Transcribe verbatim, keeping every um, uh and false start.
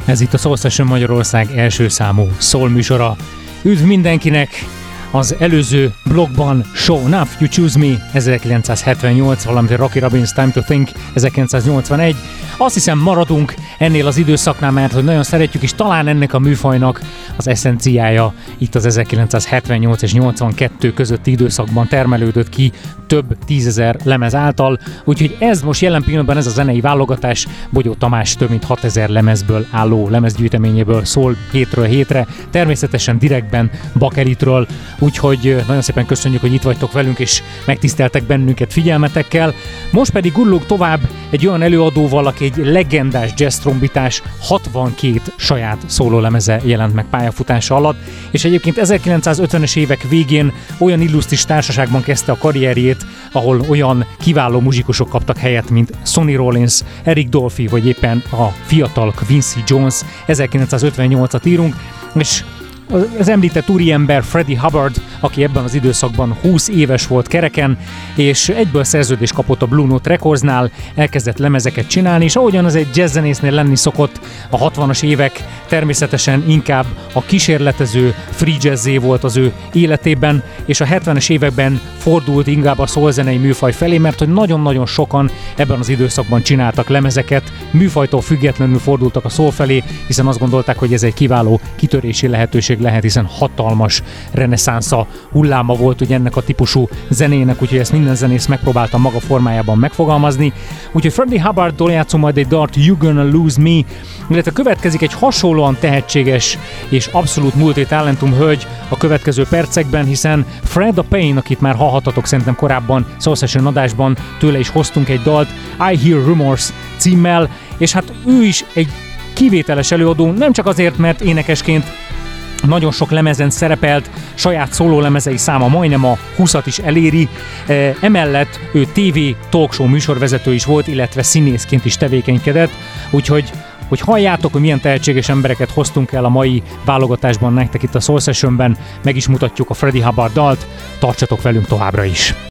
Ez itt a Soul Session Magyarország első számú soul műsora. Üdv mindenkinek! Az előző blogban Show Enough, You Choose Me ezerkilencszázhetvennyolc, valamint Rocky Robbins Time to Think ezerkilencszáznyolcvanegy. Azt hiszem maradunk ennél az időszaknál, mert hogy nagyon szeretjük, és talán ennek a műfajnak az eszenciája itt az ezerkilencszázhetvennyolc és nyolcvankettő közötti időszakban termelődött ki több tízezer lemez által, úgyhogy ez most jelen pillanatban ez a zenei válogatás Bogyó Tamás több mint hatezer lemezből álló lemezgyűjteményéből szól hétről hétre, természetesen direktben bakeritről, úgyhogy nagyon szépen köszönjük, hogy itt vagytok velünk, és megtiszteltek bennünket figyelmetekkel. Most pedig gurulunk tovább egy olyan előadóval, aki egy legendás jazz trombitás, hatvankét saját szólólemeze jelent meg pályafutása alatt, és egyébként ezerkilencszázötvenes évek végén olyan illusztris társaságban kezdte a karrierjét, ahol olyan kiváló muzsikusok kaptak helyet, mint Sonny Rollins, Eric Dolphy, vagy éppen a fiatal Quincy Jones. ezerkilencszázötvennyolcat írunk, és az említett úriember Freddie Hubbard, aki ebben az időszakban húsz éves volt kereken, és egyből szerződést kapott a Blue Note Recordsnál, elkezdett lemezeket csinálni, és ahogyan az egy jazzzenésznél lenni szokott, a hatvanas évek természetesen inkább a kísérletező free jazzé volt az ő életében, és a hetvenes években fordult inkább a soulzenei műfaj felé, mert hogy nagyon-nagyon sokan ebben az időszakban csináltak lemezeket, műfajtól függetlenül fordultak a soul felé, hiszen azt gondolták, hogy ez egy kiváló kitörési lehetőség lehet, hiszen hatalmas reneszánsza, hulláma volt ugye ennek a típusú zenének, úgyhogy ezt minden zenész megpróbálta maga formájában megfogalmazni. Úgyhogy Freddie Hubbardtól játszom majd egy dalt, You Gonna Lose Me, illetve következik egy hasonlóan tehetséges és abszolút multitalentum hölgy a következő percekben, hiszen Fred a Payne, akit már hallhatatok szerintem korábban Soul Session adásban, tőle is hoztunk egy dalt, I Hear Rumors címmel, és hát ő is egy kivételes előadó, nem csak azért, mert énekesként nagyon sok lemezen szerepelt, saját szólólemezei száma majdnem a húszat is eléri, emellett ő té vé talkshow műsorvezető is volt, illetve színészként is tevékenykedett, úgyhogy hogy halljátok, hogy milyen tehetséges embereket hoztunk el a mai válogatásban nektek itt a Soul Sessionben, meg is mutatjuk a Freddie Hubbard dalt, tartsatok velünk továbbra is!